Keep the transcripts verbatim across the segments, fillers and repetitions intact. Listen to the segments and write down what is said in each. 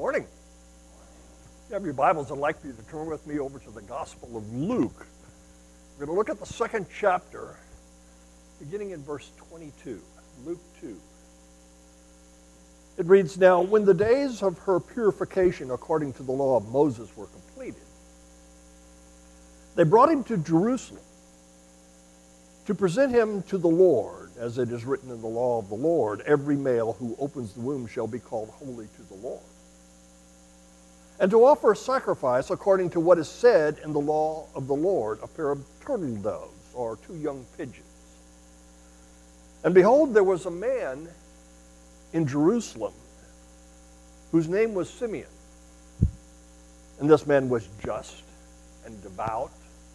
Morning. If you have your Bibles, I'd like for you to turn with me over to the Gospel of Luke. We're going to look at the second chapter, beginning in verse twenty-two, Luke two. It reads, "Now, when the days of her purification according to the law of Moses were completed, they brought him to Jerusalem to present him to the Lord, as it is written in the law of the Lord, every male who opens the womb shall be called holy to the Lord, and to offer a sacrifice according to what is said in the law of the Lord, a pair of turtle doves or two young pigeons. And behold, there was a man in Jerusalem whose name was Simeon. And this man was just and devout,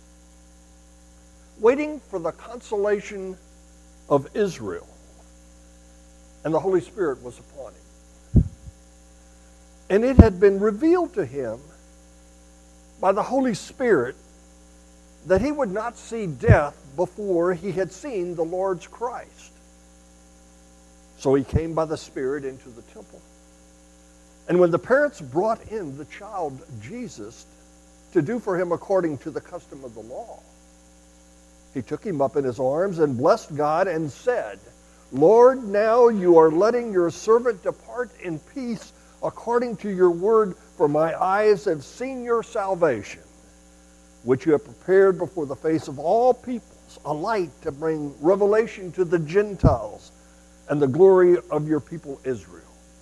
waiting for the consolation of Israel. And the Holy Spirit was upon him. And it had been revealed to him by the Holy Spirit that he would not see death before he had seen the Lord's Christ. So he came by the Spirit into the temple. And when the parents brought in the child Jesus to do for him according to the custom of the law, he took him up in his arms and blessed God and said, Lord, now you are letting your servant depart in peace according to your word, for my eyes have seen your salvation, which you have prepared before the face of all peoples, a light to bring revelation to the Gentiles and the glory of your people Israel.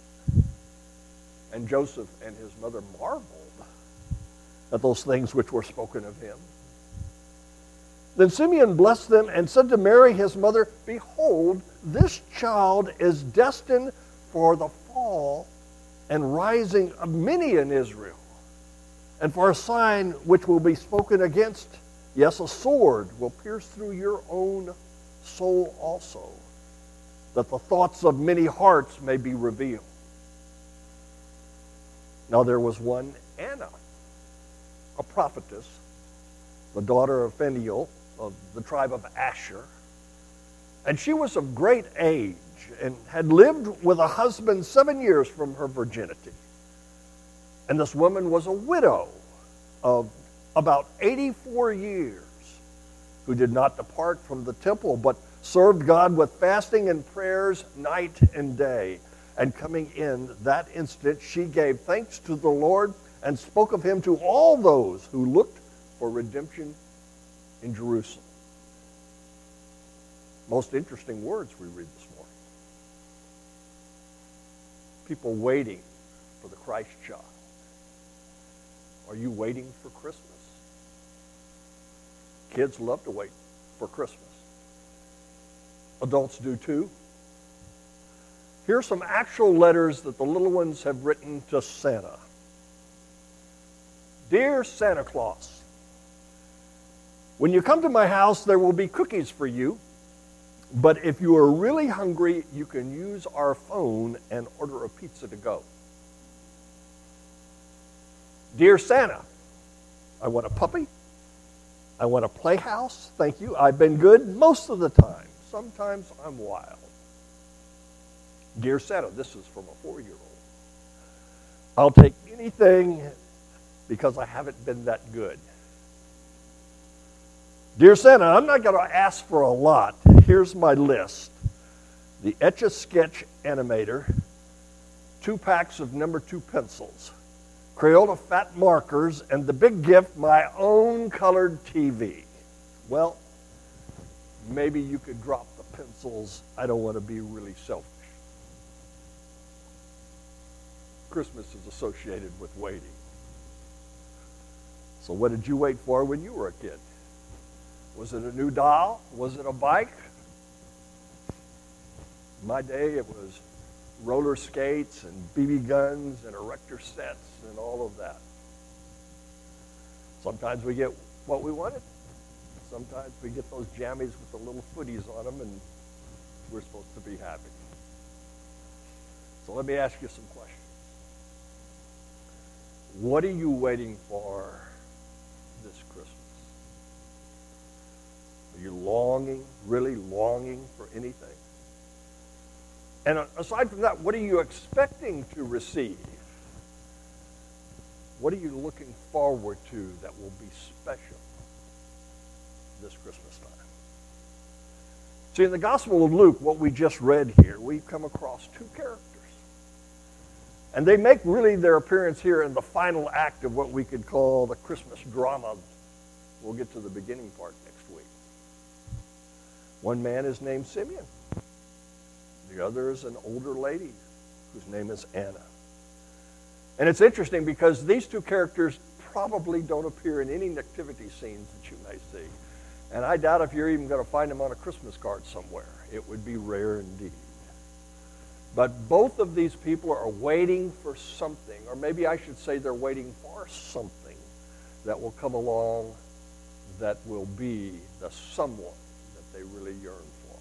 And Joseph and his mother marveled at those things which were spoken of him. Then Simeon blessed them and said to Mary his mother, Behold, this child is destined for the fall and rising of many in Israel, and for a sign which will be spoken against. Yes, a sword will pierce through your own soul also, that the thoughts of many hearts may be revealed. Now there was one Anna, a prophetess, the daughter of Phanuel of the tribe of Asher, and she was of great age and had lived with a husband seven years from her virginity. And this woman was a widow of about eighty-four years, who did not depart from the temple, but served God with fasting and prayers night and day. And coming in that instant, she gave thanks to the Lord and spoke of him to all those who looked for redemption in Jerusalem." Most interesting words we read this morning. People waiting for the Christ child. Are you waiting for Christmas? Kids love to wait for Christmas. Adults do too. Here are some actual letters that the little ones have written to Santa. Dear Santa Claus, when you come to my house, there will be cookies for you. But if you are really hungry, you can use our phone and order a pizza to go. Dear Santa, I want a puppy. I want a playhouse. Thank you. I've been good most of the time. Sometimes I'm wild. Dear Santa, this is from a four-year-old. I'll take anything because I haven't been that good. Dear Santa, I'm not going to ask for a lot. Here's my list. The Etch-a-Sketch Animator, two packs of number two pencils, Crayola fat markers, and the big gift, my own colored T V. Well, maybe you could drop the pencils. I don't want to be really selfish. Christmas is associated with waiting. So what did you wait for when you were a kid? Was it a new doll? Was it a bike? In my day, it was roller skates and B B guns and erector sets and all of that. Sometimes we get what we wanted. Sometimes we get those jammies with the little footies on them, and we're supposed to be happy. So let me ask you some questions. What are you waiting for this Christmas? Are you longing, really longing for anything? And aside from that, what are you expecting to receive? What are you looking forward to that will be special this Christmas time? See, in the Gospel of Luke, what we just read here, we've come across two characters. And they make really their appearance here in the final act of what we could call the Christmas drama. We'll get to the beginning part next week. One man is named Simeon. The other is an older lady whose name is Anna. And it's interesting because these two characters probably don't appear in any nativity scenes that you may see. And I doubt if you're even going to find them on a Christmas card somewhere. It would be rare indeed. But both of these people are waiting for something, or maybe I should say they're waiting for something that will come along that will be the someone that they really yearn for.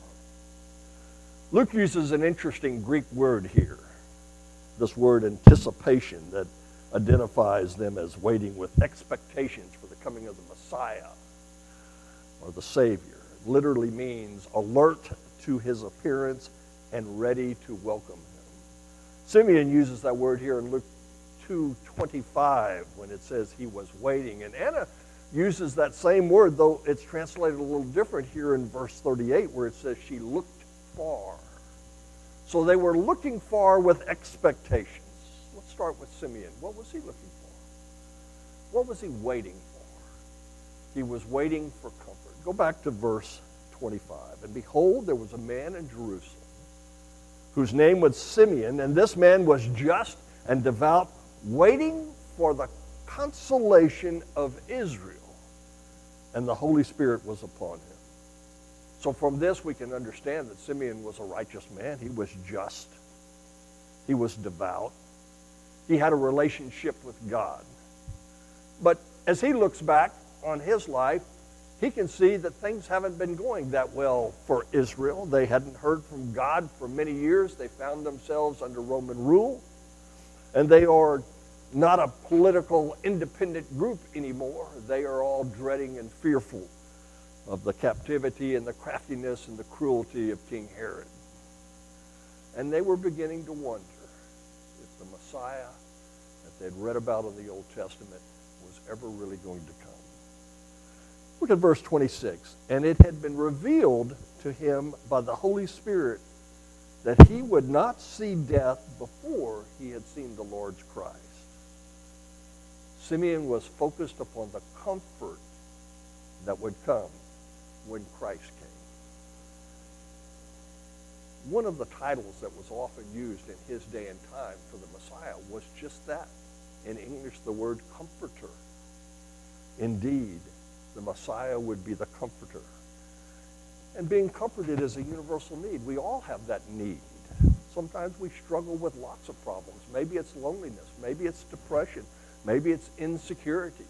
Luke uses an interesting Greek word here, this word anticipation, that identifies them as waiting with expectations for the coming of the Messiah or the Savior. It literally means alert to his appearance and ready to welcome him. Simeon uses that word here in Luke two twenty-five when it says he was waiting. And Anna uses that same word, though it's translated a little different here in verse thirty-eight where it says she looked far. So they were looking far with expectations. Let's start with Simeon. What was he looking for? What was he waiting for? He was waiting for comfort. Go back to verse twenty-five. And behold, there was a man in Jerusalem whose name was Simeon, and this man was just and devout, waiting for the consolation of Israel, and the Holy Spirit was upon him. So from this we can understand that Simeon was a righteous man. He was just. He was devout. He had a relationship with God. But as he looks back on his life, he can see that things haven't been going that well for Israel. They hadn't heard from God for many years. They found themselves under Roman rule. And they are not a political independent group anymore. They are all dreading and fearful of the captivity and the craftiness and the cruelty of King Herod. And they were beginning to wonder if the Messiah that they'd read about in the Old Testament was ever really going to come. Look at verse twenty-six. And it had been revealed to him by the Holy Spirit that he would not see death before he had seen the Lord's Christ. Simeon was focused upon the comfort that would come when Christ came. One of the titles that was often used in his day and time for the Messiah was just that. In English, the word comforter. Indeed, the Messiah would be the comforter. And being comforted is a universal need. We all have that need. Sometimes we struggle with lots of problems. Maybe it's loneliness. Maybe it's depression. Maybe it's insecurity.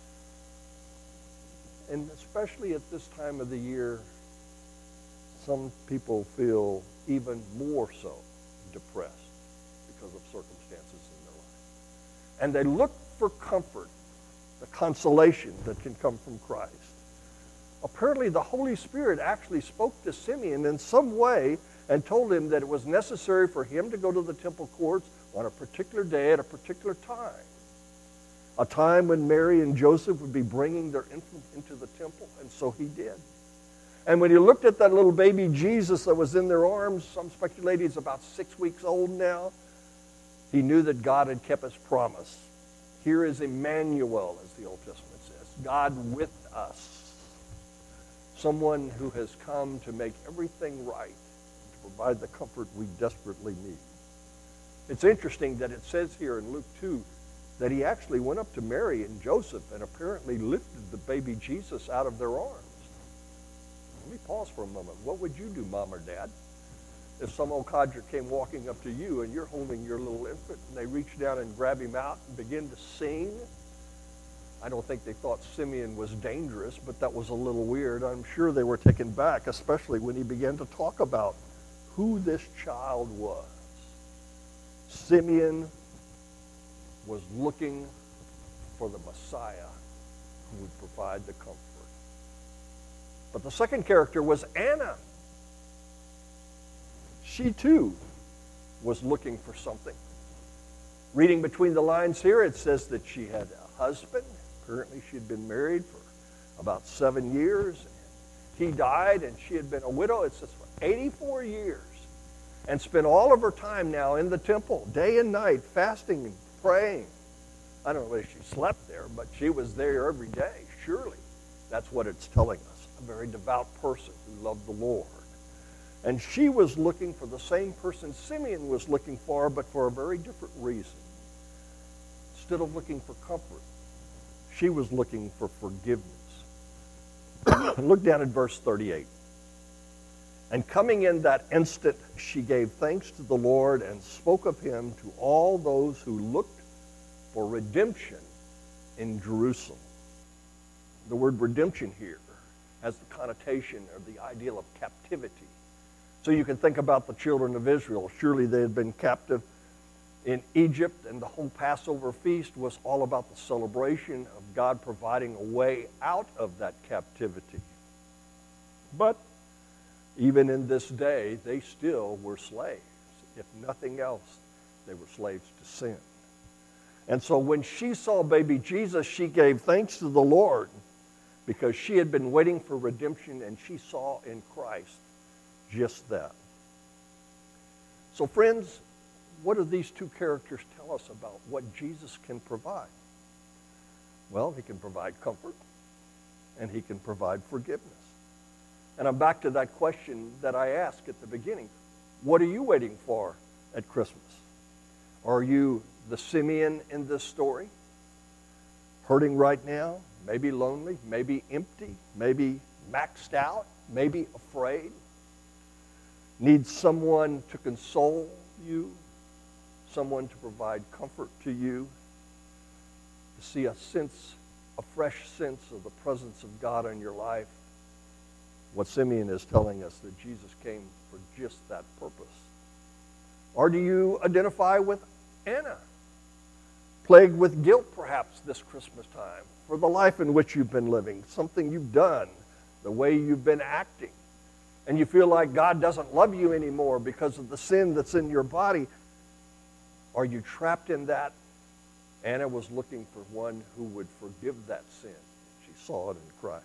And especially at this time of the year, some people feel even more so depressed because of circumstances in their life. And they look for comfort, the consolation that can come from Christ. Apparently, the Holy Spirit actually spoke to Simeon in some way and told him that it was necessary for him to go to the temple courts on a particular day at a particular time. A time when Mary and Joseph would be bringing their infant into the temple, and so he did. And when he looked at that little baby Jesus that was in their arms, some speculate he's about six weeks old now, he knew that God had kept his promise. Here is Emmanuel, as the Old Testament says, God with us. Someone who has come to make everything right, to provide the comfort we desperately need. It's interesting that it says here in Luke two that he actually went up to Mary and Joseph and apparently lifted the baby Jesus out of their arms. Let me pause for a moment. What would you do, Mom or Dad, if some old codger came walking up to you and you're holding your little infant and they reach down and grab him out and begin to sing? I don't think they thought Simeon was dangerous, but that was a little weird. I'm sure they were taken back, especially when he began to talk about who this child was. Simeon was looking for the Messiah who would provide the comfort. But the second character was Anna. She too was looking for something. Reading between the lines here, it says that she had a husband. Apparently she'd been married for about seven years. He died, and she had been a widow, it says, for eighty-four years, and spent all of her time now in the temple, day and night, fasting and praying. I don't know if she slept there, but she was there every day, surely. That's what it's telling us, a very devout person who loved the Lord. And she was looking for the same person Simeon was looking for, but for a very different reason. Instead of looking for comfort, she was looking for forgiveness. Look down at verse thirty-eight. And coming in that instant, she gave thanks to the Lord and spoke of him to all those who looked for redemption in Jerusalem. The word redemption here has the connotation or the ideal of captivity. So you can think about the children of Israel. Surely they had been captive in Egypt, and the whole Passover feast was all about the celebration of God providing a way out of that captivity. But even in this day, they still were slaves. If nothing else, they were slaves to sin. And so when she saw baby Jesus, she gave thanks to the Lord because she had been waiting for redemption, and she saw in Christ just that. So friends, what do these two characters tell us about what Jesus can provide? Well, he can provide comfort, and he can provide forgiveness. And I'm back to that question that I asked at the beginning. What are you waiting for at Christmas? Are you the Simeon in this story? Hurting right now? Maybe lonely? Maybe empty? Maybe maxed out? Maybe afraid? Need someone to console you? Someone to provide comfort to you? To see a sense, a fresh sense of the presence of God in your life? What Simeon is telling us, that Jesus came for just that purpose. Or do you identify with Anna, plagued with guilt perhaps this Christmas time for the life in which you've been living, something you've done, the way you've been acting, and you feel like God doesn't love you anymore because of the sin that's in your body? Are you trapped in that? Anna was looking for one who would forgive that sin. She saw it in Christ.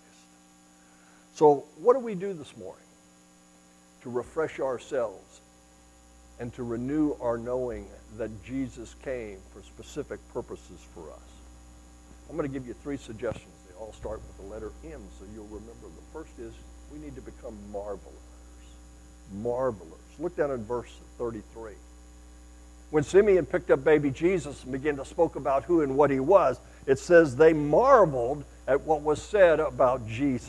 So what do we do this morning to refresh ourselves and to renew our knowing that Jesus came for specific purposes for us? I'm going to give you three suggestions. They all start with the letter M, so you'll remember them. First is we need to become marvelers. Marvelers. Look down at verse thirty-three. When Simeon picked up baby Jesus and began to speak about who and what he was, it says they marveled at what was said about Jesus.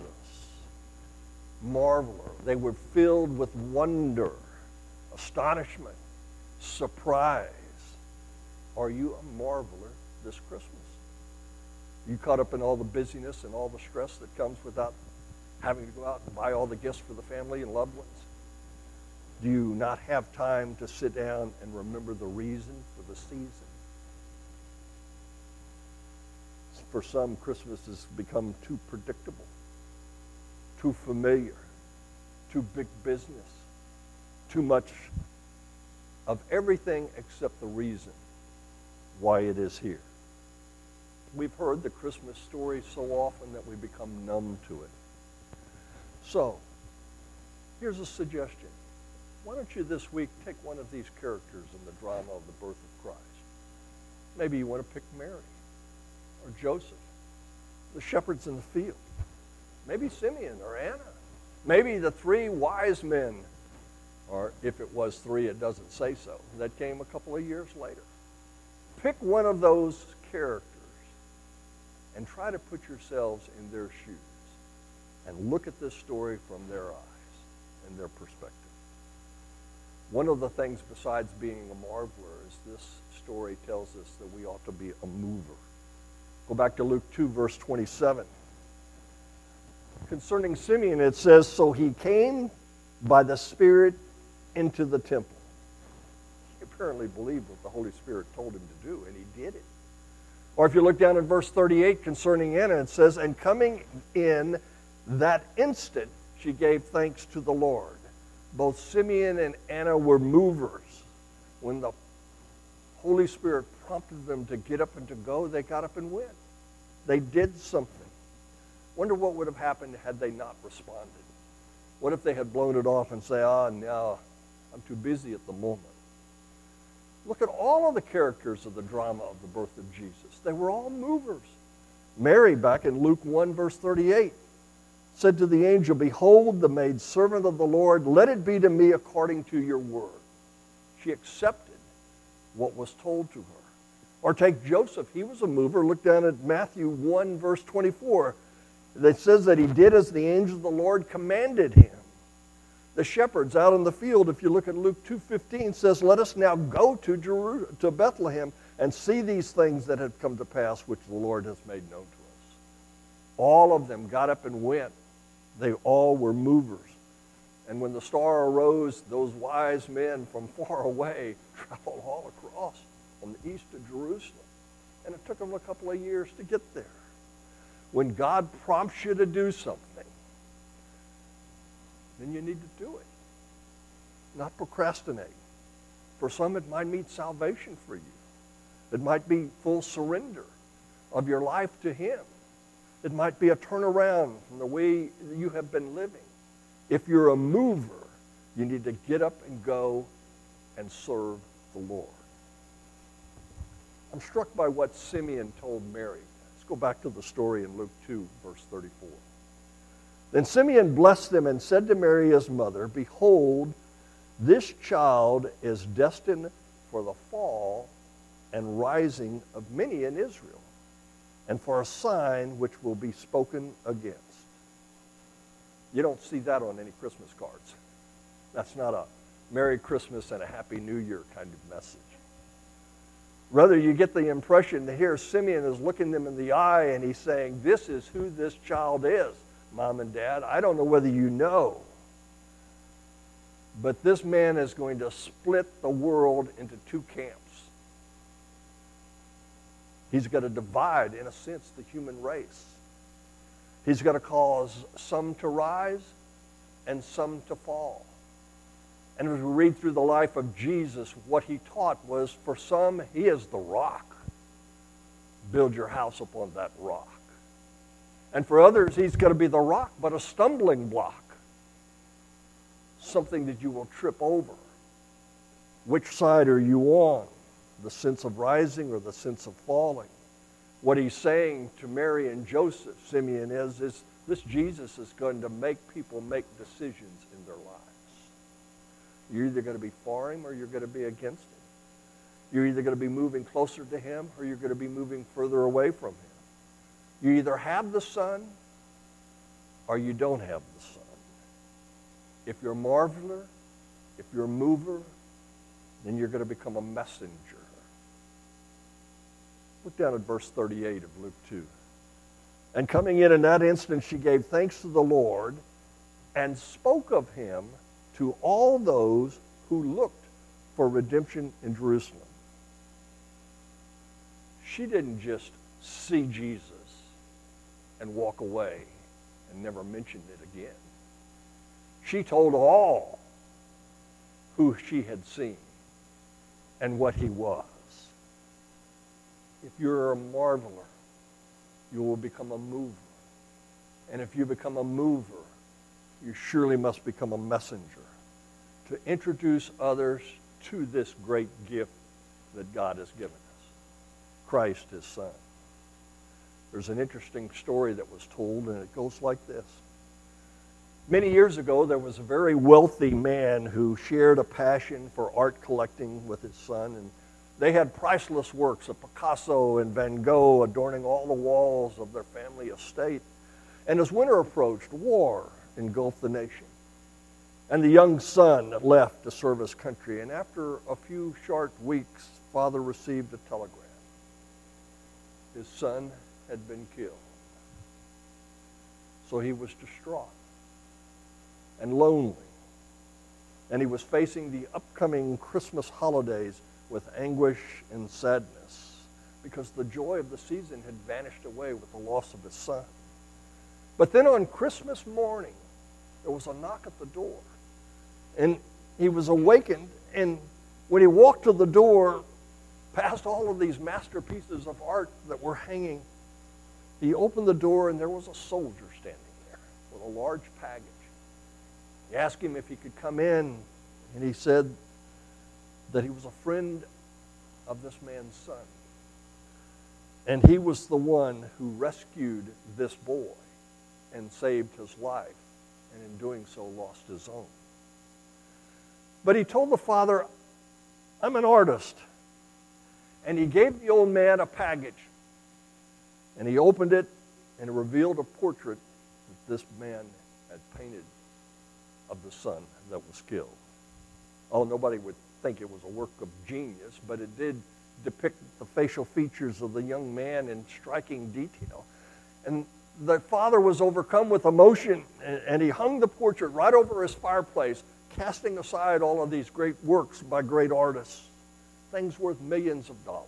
Marveler. They were filled with wonder, astonishment, surprise. Are you a marveler this Christmas? You caught up in all the busyness and all the stress that comes without having to go out and buy all the gifts for the family and loved ones? Do you not have time to sit down and remember the reason for the season? For some, Christmas has become too predictable, too familiar, too big business, too much of everything except the reason why it is here. We've heard the Christmas story so often that we become numb to it. So, here's a suggestion. Why don't you this week take one of these characters in the drama of the birth of Christ? Maybe you want to pick Mary or Joseph, the shepherds in the field. Maybe Simeon or Anna. Maybe the three wise men, or if it was three, it doesn't say so, that came a couple of years later. Pick one of those characters and try to put yourselves in their shoes and look at this story from their eyes and their perspective. One of the things besides being a marveler is this story tells us that we ought to be a mover. Go back to Luke two, verse twenty-seven. Concerning Simeon, it says, so he came by the Spirit into the temple. He apparently believed what the Holy Spirit told him to do, and he did it. Or if you look down at verse thirty-eight concerning Anna, it says, and coming in that instant, she gave thanks to the Lord. Both Simeon and Anna were movers. When the Holy Spirit prompted them to get up and to go, they got up and went. They did something. Wonder what would have happened had they not responded. What if they had blown it off and say, ah, no, I'm too busy at the moment. Look at all of the characters of the drama of the birth of Jesus. They were all movers. Mary, back in Luke one, verse thirty-eight, said to the angel, behold, the maidservant of the Lord, let it be to me according to your word. She accepted what was told to her. Or take Joseph. He was a mover. Look down at Matthew one, verse twenty-four. That says that he did as the angel of the Lord commanded him. The shepherds out in the field, if you look at Luke two fifteen, says, let us now go to Jerusalem, to Bethlehem and see these things that have come to pass, which the Lord has made known to us. All of them got up and went. They all were movers. And when the star arose, those wise men from far away traveled all across from the east of Jerusalem. And it took them a couple of years to get there. When God prompts you to do something, then you need to do it. Not procrastinate. For some, it might mean salvation for you. It might be full surrender of your life to Him. It might be a turnaround from the way you have been living. If you're a mover, you need to get up and go and serve the Lord. I'm struck by what Simeon told Mary. Let's go back to the story in Luke two, verse thirty-four. Then Simeon blessed them and said to Mary his mother, behold, this child is destined for the fall and rising of many in Israel, and for a sign which will be spoken against. You don't see that on any Christmas cards. That's not a Merry Christmas and a Happy New Year kind of message. Rather, you get the impression that here Simeon is looking them in the eye and he's saying, this is who this child is, Mom and Dad. I don't know whether you know, but this man is going to split the world into two camps. He's going to divide, in a sense, the human race. He's going to cause some to rise and some to fall. And as we read through the life of Jesus, what he taught was, for some, he is the rock. Build your house upon that rock. And for others, he's going to be the rock, but a stumbling block. Something that you will trip over. Which side are you on? The sense of rising or the sense of falling? What he's saying to Mary and Joseph, Simeon, is, is this Jesus is going to make people make decisions in their lives. You're either going to be for him or you're going to be against him. You're either going to be moving closer to him or you're going to be moving further away from him. You either have the Son or you don't have the Son. If you're a marveler, if you're a mover, then you're going to become a messenger. Look down at verse thirty-eight of Luke two. And coming in in that instant, she gave thanks to the Lord and spoke of him to all those who looked for redemption in Jerusalem. She didn't just see Jesus and walk away and never mentioned it again. She told all who she had seen and what he was. If you're a marveler, you will become a mover. And if you become a mover, you surely must become a messenger to introduce others to this great gift that God has given us, Christ, his Son. There's an interesting story that was told, and it goes like this. Many years ago, there was a very wealthy man who shared a passion for art collecting with his son, and they had priceless works of Picasso and Van Gogh adorning all the walls of their family estate. And as winter approached, war engulfed the nation. And the young son left to serve his country. And after a few short weeks, father received a telegram. His son had been killed. So he was distraught and lonely. And he was facing the upcoming Christmas holidays with anguish and sadness, because the joy of the season had vanished away with the loss of his son. But then on Christmas morning, there was a knock at the door. And he was awakened, and when he walked to the door, past all of these masterpieces of art that were hanging, he opened the door and there was a soldier standing there with a large package. He asked him if he could come in, and he said that he was a friend of this man's son. And he was the one who rescued this boy and saved his life, and in doing so lost his own. But he told the father, I'm an artist. And he gave the old man a package. And he opened it, and it revealed a portrait that this man had painted of the son that was killed. Oh, nobody would think it was a work of genius, but it did depict the facial features of the young man in striking detail. And the father was overcome with emotion, and he hung the portrait right over his fireplace, casting aside all of these great works by great artists, things worth millions of dollars.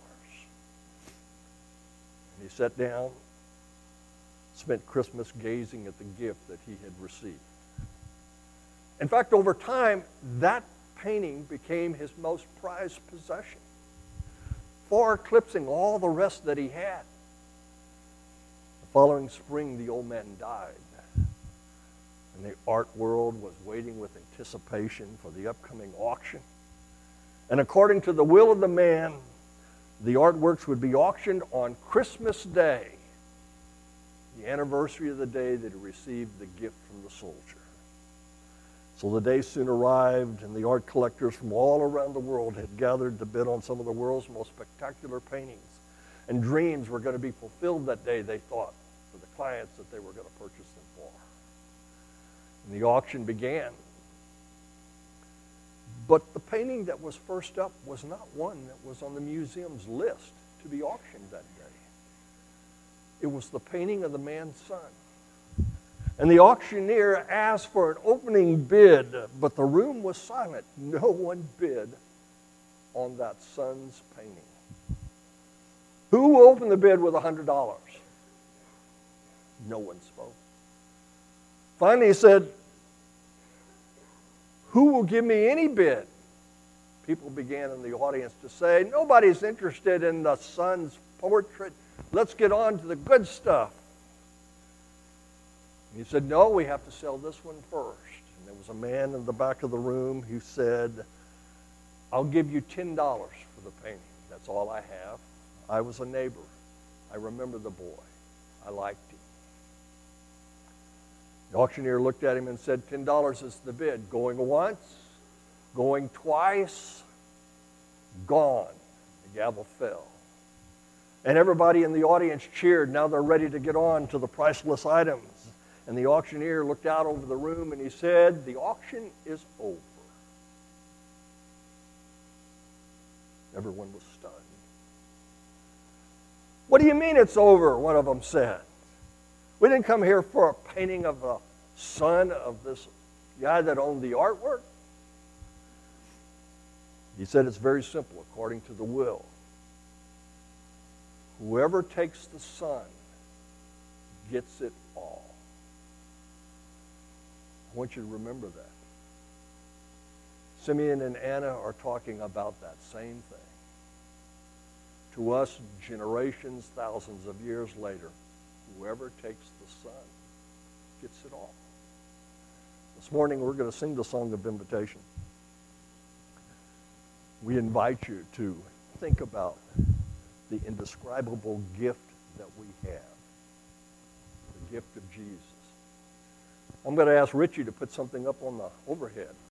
And he sat down, spent Christmas gazing at the gift that he had received. In fact, over time, that painting became his most prized possession, far eclipsing all the rest that he had. The following spring, the old man died, and the art world was waiting with anticipation for the upcoming auction. And according to the will of the man, the artworks would be auctioned on Christmas Day, the anniversary of the day that he received the gift from the soldier. So the day soon arrived, and the art collectors from all around the world had gathered to bid on some of the world's most spectacular paintings. And dreams were going to be fulfilled that day, they thought, for the clients that they were going to purchase them for. And the auction began. But the painting that was first up was not one that was on the museum's list to be auctioned that day. It was the painting of the man's son. And the auctioneer asked for an opening bid, but the room was silent. No one bid on that son's painting. Who will open the bid with one hundred dollars? No one spoke. Finally, he said, who will give me any bid? People began in the audience to say, nobody's interested in the son's portrait. Let's get on to the good stuff. And he said, no, we have to sell this one first. And there was a man in the back of the room who said, I'll give you ten dollars for the painting. That's all I have. I was a neighbor. I remember the boy. I liked him. The auctioneer looked at him and said, ten dollars is the bid. Going once, going twice, gone. The gavel fell. And everybody in the audience cheered. Now they're ready to get on to the priceless items. And the auctioneer looked out over the room and he said, the auction is over. Everyone was stunned. What do you mean it's over? One of them said. We didn't come here for a painting of the son of this guy that owned the artwork. He said it's very simple, according to the will. Whoever takes the son gets it all. I want you to remember that. Simeon and Anna are talking about that same thing. To us, generations, thousands of years later, whoever takes the son gets it all. This morning, we're going to sing the song of invitation. We invite you to think about the indescribable gift that we have, the gift of Jesus. I'm going to ask Richie to put something up on the overhead.